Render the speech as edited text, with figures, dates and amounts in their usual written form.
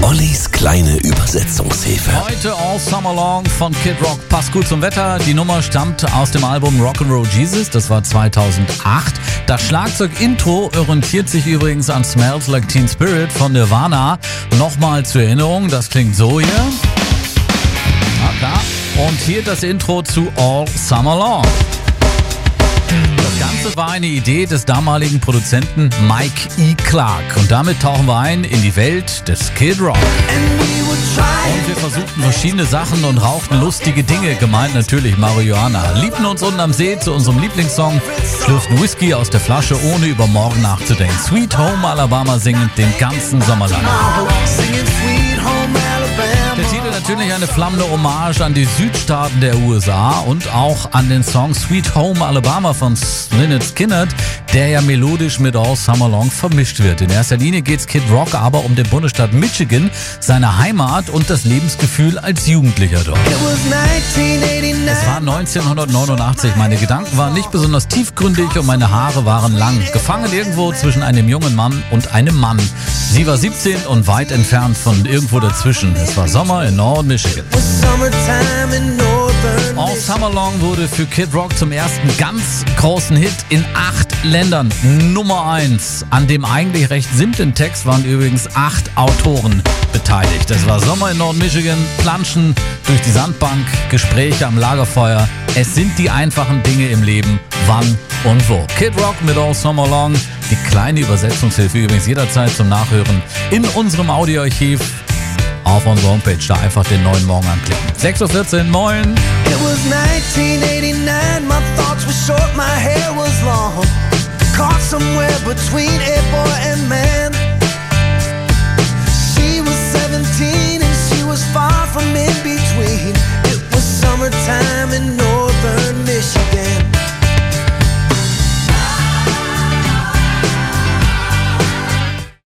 Ollis kleine Übersetzungshilfe. Heute All Summer Long von Kid Rock. Passt gut zum Wetter. Die Nummer stammt aus dem Album Rock'n'Roll Jesus. Das war 2008. Das Schlagzeug-Intro orientiert sich übrigens an Smells Like Teen Spirit von Nirvana. Nochmal zur Erinnerung, das klingt so hier. Und hier das Intro zu All Summer Long. Das Ganze war eine Idee des damaligen Produzenten Mike E. Clark. Und damit tauchen wir ein in die Welt des Kid Rock. Und wir versuchten verschiedene Sachen und rauchten lustige Dinge, gemeint natürlich Marihuana. Liebten uns unten am See zu unserem Lieblingssong, schlürften Whisky aus der Flasche, ohne über morgen nachzudenken. Sweet Home Alabama singend den ganzen Sommer lang. Der Titel natürlich eine flammende Hommage an die Südstaaten der USA und auch an den Song Sweet Home Alabama von Lynyrd Skynyrd, der ja melodisch mit All Summer Long vermischt wird. In erster Linie geht's Kid Rock aber um den Bundesstaat Michigan, seine Heimat und das Lebensgefühl als Jugendlicher dort. Es war 1989, meine Gedanken waren nicht besonders tiefgründig und meine Haare waren lang, gefangen irgendwo zwischen einem jungen Mann und einem Mann. Sie war 17 und weit entfernt von irgendwo dazwischen. Es war Sommer in Nord-Michigan. All Summer Long wurde für Kid Rock zum ersten ganz großen Hit in 8 Ländern. Nummer 1. An dem eigentlich recht simplen Text waren übrigens 8 Autoren beteiligt. Es war Sommer in Nord-Michigan, Planschen durch die Sandbank, Gespräche am Lagerfeuer. Es sind die einfachen Dinge im Leben, wann und wo. Kid Rock mit All Summer Long. Die kleine Übersetzungshilfe übrigens jederzeit zum Nachhören in unserem Audioarchiv auf unserer Homepage. Da einfach den neuen Morgen anklicken. 6:14 Uhr, moin! It was 1989, my thoughts were short, my hair was long, caught somewhere between a boy and man. She was 17 and she was far from in between. It was summertime in North